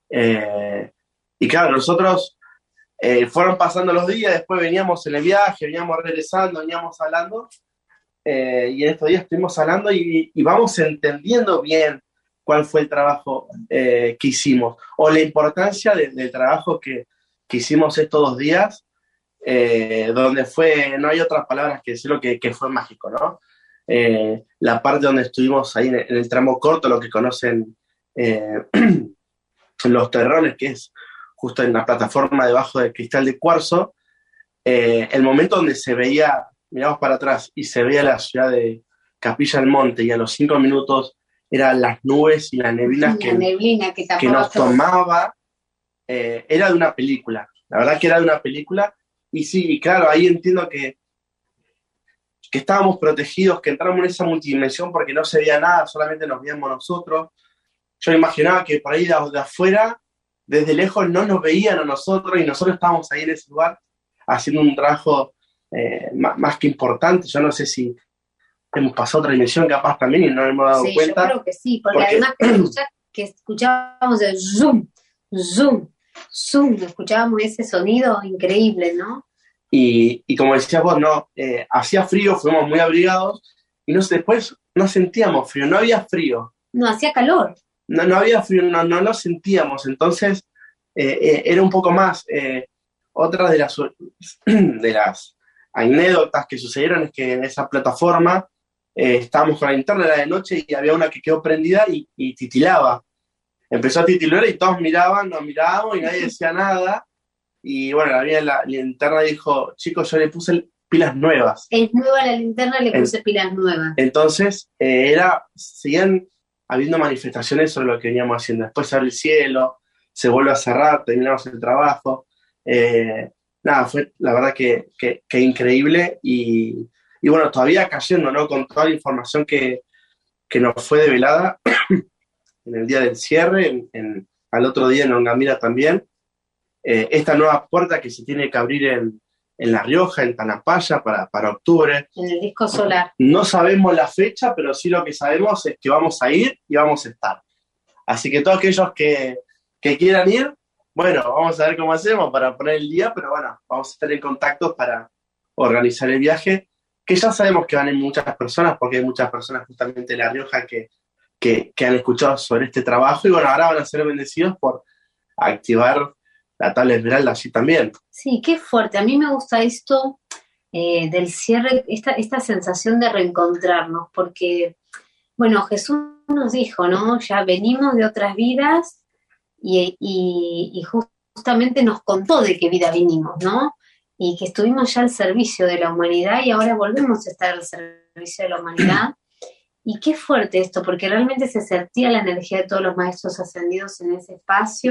Y claro, nosotros fueron pasando los días, después veníamos en el viaje, veníamos regresando, veníamos hablando, y en estos días estuvimos hablando y vamos entendiendo bien cuál fue el trabajo que hicimos, o la importancia del trabajo que hicimos estos 2 días, donde no hay otras palabras que decirlo que fue mágico, ¿no? La parte donde estuvimos ahí en el tramo corto, lo que conocen los terrones, que es justo en la plataforma debajo del cristal de cuarzo, el momento donde se veía, miramos para atrás y se veía la ciudad de Capilla del Monte, y a los 5 minutos eran las nubes y la neblina que nos tomaba, era de una película, la verdad que era de una película. Y sí, claro, ahí entiendo que estábamos protegidos, que entramos en esa multidimensión porque no se veía nada, solamente nos veíamos nosotros, yo imaginaba que por ahí de afuera, desde lejos, no nos veían a nosotros y nosotros estábamos ahí en ese lugar haciendo un trabajo más que importante. Yo no sé si hemos pasado otra dimensión capaz también y no hemos dado cuenta. Yo creo que sí, porque además que escuchábamos el zoom, zoom, zoom, escuchábamos ese sonido increíble, ¿no? Y como decías vos, no, hacía frío, fuimos muy abrigados y después no sentíamos frío, no había frío. No, hacía calor. No había frío, no lo sentíamos, entonces era un poco más. Otra de las anécdotas que sucedieron es que en esa plataforma estábamos con la linterna, era de noche y había una que quedó prendida y titilaba. Empezó a titilar y todos nos mirábamos y nadie decía nada. Y bueno, la linterna dijo, chicos, yo le puse pilas nuevas. Es nueva la linterna, le puse pilas nuevas. Entonces, seguían habiendo manifestaciones sobre lo que veníamos haciendo. Después se abre el cielo, se vuelve a cerrar, terminamos el trabajo. Nada, fue la verdad que increíble y bueno, todavía cayendo, ¿no? Con toda la información que nos fue develada en el día del cierre, al otro día en Ongamira también. Esta nueva puerta que se tiene que abrir en La Rioja, en Tanapaya, para octubre. En el disco solar. No sabemos la fecha, pero sí lo que sabemos es que vamos a ir y vamos a estar. Así que todos aquellos que quieran ir, bueno, vamos a ver cómo hacemos para poner el día, pero bueno, vamos a estar en contacto para organizar el viaje, que ya sabemos que van a ir muchas personas, porque hay muchas personas justamente de La Rioja que han escuchado sobre este trabajo, y bueno, ahora van a ser bendecidos por activar la tabla esmeralda así también. Sí, qué fuerte. A mí me gusta esto del cierre, esta sensación de reencontrarnos, porque, bueno, Jesús nos dijo, ¿no? Ya venimos de otras vidas y justamente nos contó de qué vida vinimos, ¿no? Y que estuvimos ya al servicio de la humanidad y ahora volvemos a estar al servicio de la humanidad. Y qué fuerte esto, porque realmente se sentía la energía de todos los maestros ascendidos en ese espacio.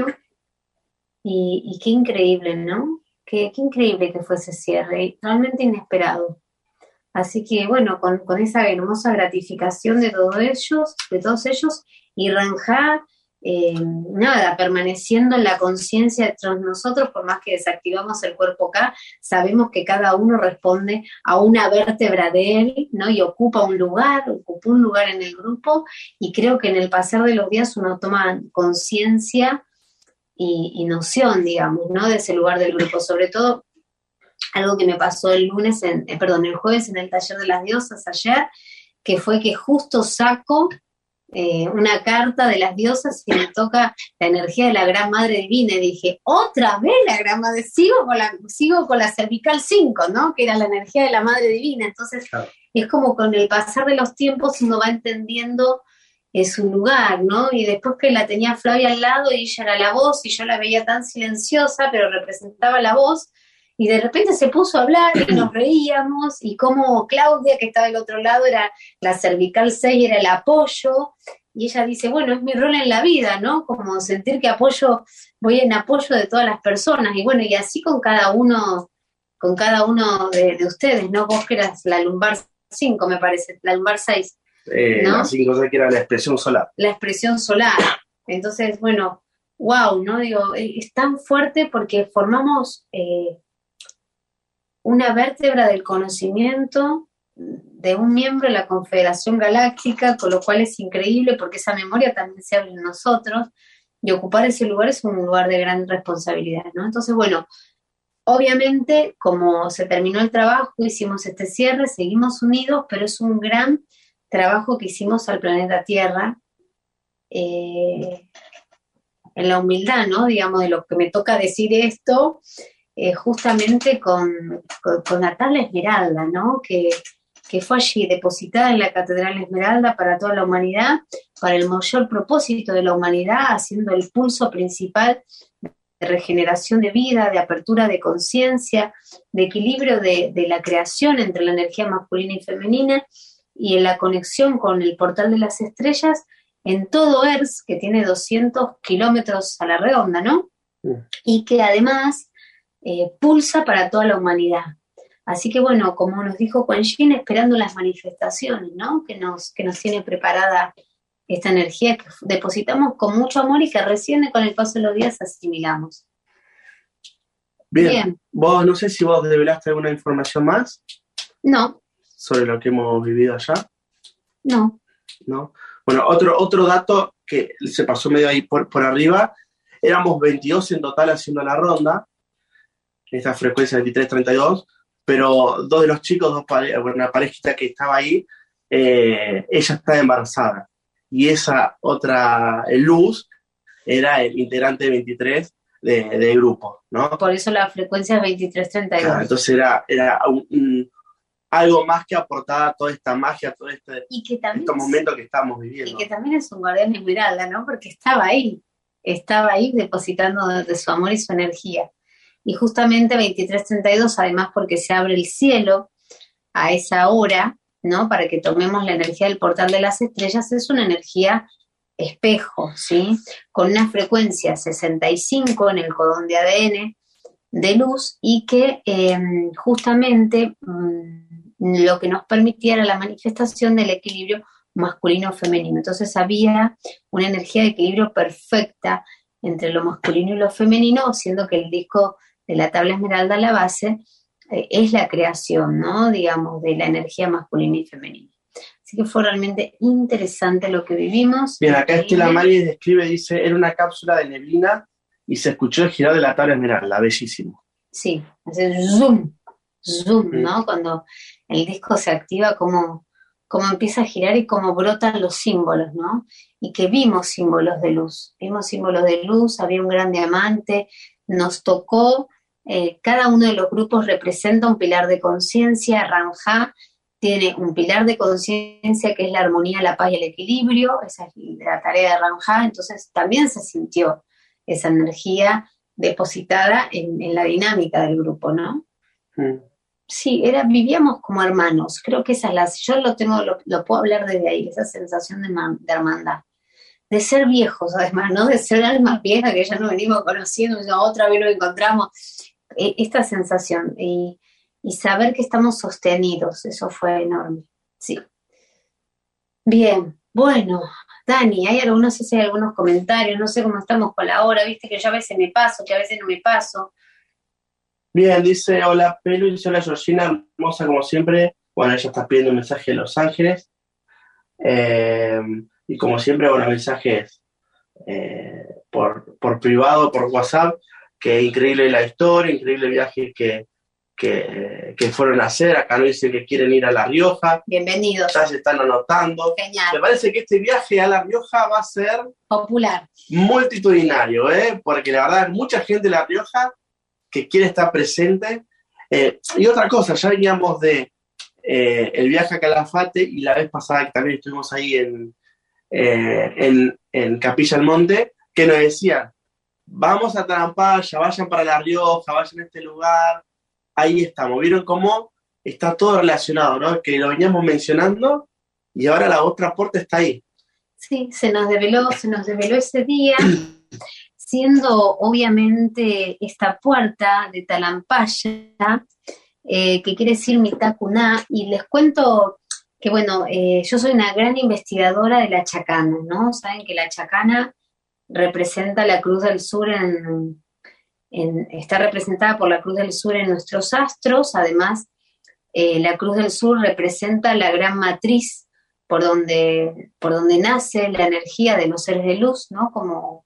Y qué increíble, ¿no? Qué increíble que fue ese cierre, realmente inesperado. Así que, bueno, con esa hermosa gratificación de todos ellos, y Ranjá, permaneciendo en la conciencia de todos nosotros, por más que desactivamos el cuerpo acá, sabemos que cada uno responde a una vértebra de él, ¿no? Y ocupó un lugar en el grupo, y creo que en el pasar de los días uno toma conciencia y noción, digamos, ¿no? De ese lugar del grupo. Sobre todo, algo que me pasó el jueves en el taller de las diosas ayer, que fue que justo saco una carta de las diosas y me toca la energía de la Gran Madre Divina, y dije, otra vez la Gran Madre, sigo con la cervical 5, ¿no? Que era la energía de la Madre Divina. Entonces, claro, es como con el pasar de los tiempos uno va entendiendo su lugar, ¿no? Y después que la tenía Flavia al lado y ella era la voz y yo la veía tan silenciosa, pero representaba la voz, y de repente se puso a hablar y nos reíamos, y como Claudia, que estaba del otro lado, era la cervical 6, era el apoyo, y ella dice, bueno, es mi rol en la vida, ¿no? Como sentir que voy en apoyo de todas las personas, y bueno, y así con cada uno de ustedes, ¿no? Vos que eras la lumbar 5, me parece, la lumbar 6. ¿no? La 5 que era la expresión solar. La expresión solar. Entonces, bueno, wow, ¿no? Digo, es tan fuerte porque formamos una vértebra del conocimiento de un miembro de la Confederación Galáctica, con lo cual es increíble porque esa memoria también se abre en nosotros, y ocupar ese lugar es un lugar de gran responsabilidad, ¿no? Entonces, bueno, obviamente, como se terminó el trabajo, hicimos este cierre, seguimos unidos, pero es un gran trabajo que hicimos al planeta Tierra, en la humildad, ¿no? Digamos, de lo que me toca decir esto, justamente con la tabla Esmeralda, ¿no? Que fue allí depositada en la Catedral Esmeralda para toda la humanidad, para el mayor propósito de la humanidad, haciendo el pulso principal de regeneración de vida, de apertura de conciencia, de equilibrio de la creación entre la energía masculina y femenina, y en la conexión con el portal de las estrellas en todo ERS, que tiene 200 kilómetros a la redonda, ¿no? Y que además pulsa para toda la humanidad. Así que bueno, como nos dijo Kuan Yin, esperando las manifestaciones, ¿no? Que nos tiene preparada esta energía que depositamos con mucho amor y que recién con el paso de los días asimilamos. Bien. Vos, no sé si vos develaste alguna información más. No. Sobre lo que hemos vivido allá. No. Bueno, otro dato que se pasó medio ahí por arriba, éramos 22 en total haciendo la ronda, en esta frecuencia 23-32, pero dos de los chicos, una parejita que estaba ahí, ella está embarazada. Y esa otra luz era el integrante 23 de grupo, ¿no? Por eso la frecuencia es 23-32. Claro, entonces era algo más que aportaba toda esta magia, todo estos momentos que estamos viviendo. Y que también es un guardián esmeralda, ¿no? Porque estaba ahí depositando de su amor y su energía. Y justamente 23-32, además porque se abre el cielo a esa hora, ¿no? Para que tomemos la energía del portal de las estrellas, es una energía espejo, ¿sí? Con una frecuencia 65 en el codón de ADN de luz y que justamente lo que nos permitía era la manifestación del equilibrio masculino-femenino. Entonces había una energía de equilibrio perfecta entre lo masculino y lo femenino, siendo que el disco de la tabla esmeralda, la base, es la creación, ¿no? Digamos, de la energía masculina y femenina. Así que fue realmente interesante lo que vivimos. Bien, acá Estela Maris describe, dice, era una cápsula de neblina y se escuchó el girar de la tabla esmeralda, bellísimo. Sí, hace zoom, ¿no? Cuando el disco se activa, cómo empieza a girar y cómo brotan los símbolos, ¿no? Y que vimos símbolos de luz, había un gran diamante, nos tocó, cada uno de los grupos representa un pilar de conciencia. Ranja tiene un pilar de conciencia que es la armonía, la paz y el equilibrio, esa es la tarea de Ranja, entonces también se sintió esa energía depositada en la dinámica del grupo, ¿no? Sí, vivíamos como hermanos, creo que yo lo puedo hablar desde ahí, esa sensación de hermandad, de ser viejos además, ¿no? De ser almas viejas que ya nos venimos conociendo, ya otra vez nos encontramos, esta sensación, y saber que estamos sostenidos, eso fue enorme, sí. Bien, bueno, Dani, no sé si hay algunos comentarios, no sé cómo estamos con la hora, viste que yo a veces me paso, que a veces no me paso. Bien, dice, hola Pelu, dice, hola Georgina, hermosa como siempre. Bueno, ella está pidiendo un mensaje de Los Ángeles. Y como siempre, bueno, mensajes por privado, por WhatsApp, que increíble la historia, increíble viaje que fueron a hacer. Acá nos dicen que quieren ir a La Rioja. Bienvenidos. Ya se están anotando. Genial. Me parece que este viaje a La Rioja va a ser popular, multitudinario, porque la verdad mucha gente de La Rioja que quiere estar presente. Y otra cosa, ya veníamos de el viaje a Calafate y la vez pasada que también estuvimos ahí en Capilla del Monte, que nos decían, vamos a Trampaya, vayan para La Rioja, vayan a este lugar. Ahí estamos, vieron cómo está todo relacionado, ¿no? Que lo veníamos mencionando y ahora la otra puerta está ahí. Sí, se nos develó ese día, siendo obviamente esta puerta de Talampaya, que quiere decir Mitacuná, y les cuento que, bueno, yo soy una gran investigadora de la chacana, ¿no? Saben que la chacana representa la Cruz del Sur está representada por la Cruz del Sur en nuestros astros. Además, la Cruz del Sur representa la gran matriz por donde nace la energía de los seres de luz, ¿no? Como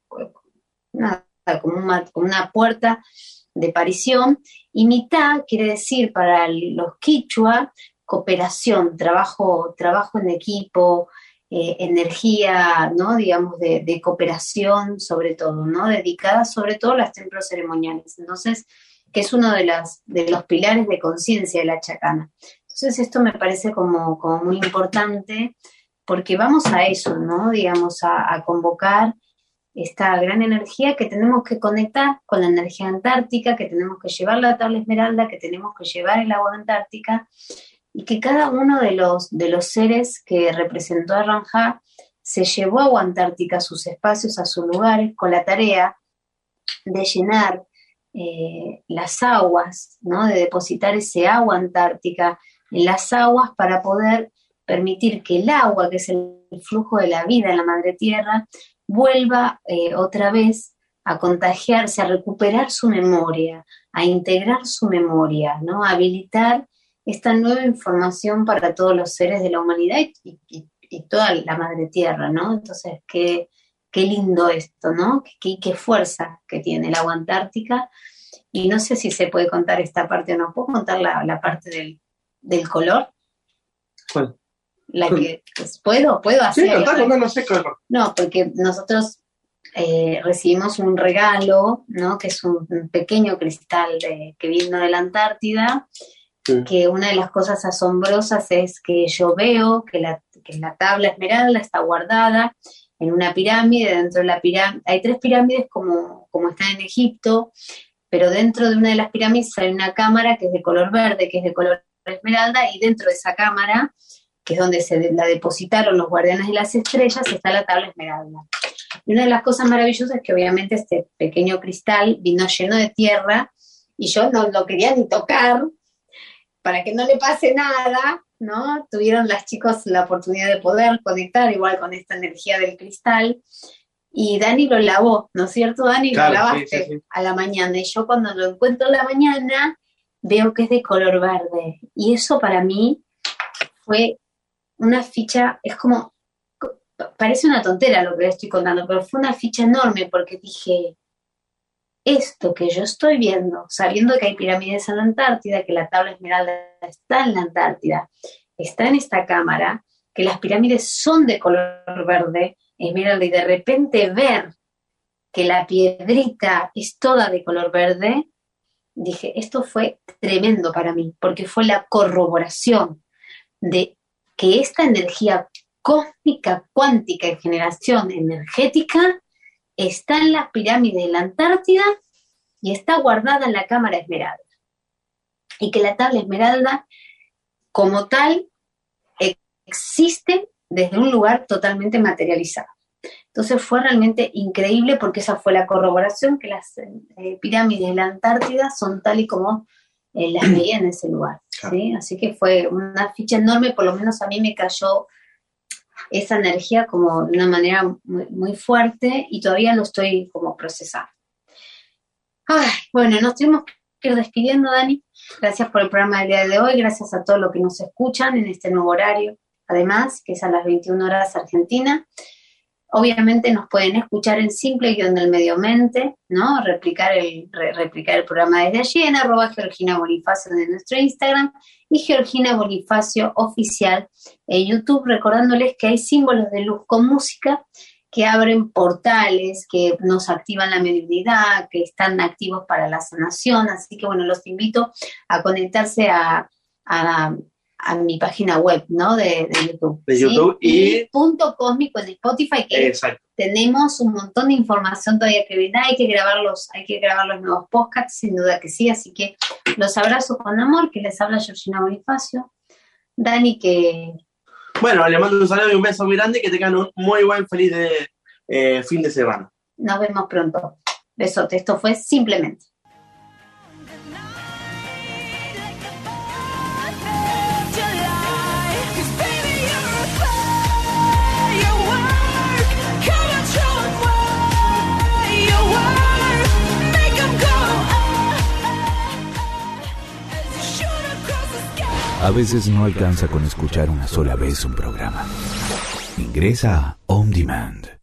una puerta de aparición. Y mitad quiere decir para los quichua cooperación, trabajo en equipo, energía, ¿no? Digamos, de cooperación sobre todo, ¿no? Dedicada sobre todo a los templos ceremoniales. Entonces, que es uno de los pilares de conciencia de la chacana. Entonces, esto me parece como muy importante, porque vamos a eso, ¿no? Digamos, a convocar esta gran energía que tenemos que conectar con la energía antártica, que tenemos que llevar la tabla esmeralda, que tenemos que llevar el agua antártica, y que cada uno de los seres que representó a Ranja se llevó agua antártica a sus espacios, a sus lugares, con la tarea de llenar las aguas, ¿no? De depositar ese agua antártica en las aguas para poder permitir que el agua, que es el flujo de la vida en la madre tierra, vuelva otra vez a contagiarse, a recuperar su memoria, a integrar su memoria, ¿no? A habilitar esta nueva información para todos los seres de la humanidad y toda la madre tierra, ¿no? Entonces, qué lindo esto, ¿no? Qué fuerza que tiene el agua antártica. Y no sé si se puede contar esta parte o no. ¿Puedo contar la parte del color? ¿Cuál? ¿Puedo hacer? Sí, no sé color. No, porque nosotros recibimos un regalo, ¿no? Que es un pequeño cristal que vino de la Antártida, sí. Que una de las cosas asombrosas es que yo veo que la tabla esmeralda está guardada en una pirámide. Dentro de la pirámide hay 3 pirámides como están en Egipto, pero dentro de una de las pirámides hay una cámara que es de color verde, que es de color esmeralda, y dentro de esa cámara, que es donde se la depositaron los guardianes de las estrellas, está la tabla esmeralda. Y una de las cosas maravillosas es que obviamente este pequeño cristal vino lleno de tierra, y yo no lo quería ni tocar, para que no le pase nada, ¿no? Tuvieron las chicas la oportunidad de poder conectar igual con esta energía del cristal, y Dani lo lavó, ¿no es cierto, Dani? Claro, lo lavaste sí. A la mañana, y yo cuando lo encuentro a la mañana, veo que es de color verde, y eso para mí fue una ficha, es como, parece una tontera lo que les estoy contando, pero fue una ficha enorme, porque dije, esto que yo estoy viendo, sabiendo que hay pirámides en la Antártida, que la tabla esmeralda está en la Antártida, está en esta cámara, que las pirámides son de color verde, esmeralda, y de repente ver que la piedrita es toda de color verde, dije, esto fue tremendo para mí, porque fue la corroboración de que esta energía cósmica, cuántica y generación energética está en las pirámides de la Antártida y está guardada en la cámara esmeralda. Y que la tabla esmeralda, como tal, existe desde un lugar totalmente materializado. Entonces fue realmente increíble, porque esa fue la corroboración, que las pirámides de la Antártida son tal y como las veía en ese lugar, ¿sí? Así que fue una ficha enorme, por lo menos a mí me cayó esa energía como de una manera muy, muy fuerte, y todavía lo estoy como procesando. Ay, bueno, nos tuvimos que ir despidiendo, Dani. Gracias por el programa del día de hoy, gracias a todos los que nos escuchan en este nuevo horario, además, que es a las 21 horas Argentina. Obviamente nos pueden escuchar en Simple_Mediomente, ¿no? Replicar el programa desde allí en @Georgina Bonifacio de nuestro Instagram, y Georgina Bonifacio Oficial en YouTube, recordándoles que hay símbolos de luz con música que abren portales, que nos activan la mediunidad, que están activos para la sanación. Así que bueno, los invito a conectarse a mi página web, ¿no? De YouTube. De YouTube, ¿sí? Y Punto Cósmico en Spotify, que exacto. Tenemos un montón de información todavía que viene. Hay que grabar los nuevos podcasts, sin duda que sí. Así que los abrazo con amor, que les habla Georgina Bonifacio. Dani, que... Bueno, le mando un saludo y un beso muy grande, que tengan un muy buen, feliz fin de semana. Nos vemos pronto. Besote. Esto fue Simplemente. A veces no alcanza con escuchar una sola vez un programa. Ingresa a On Demand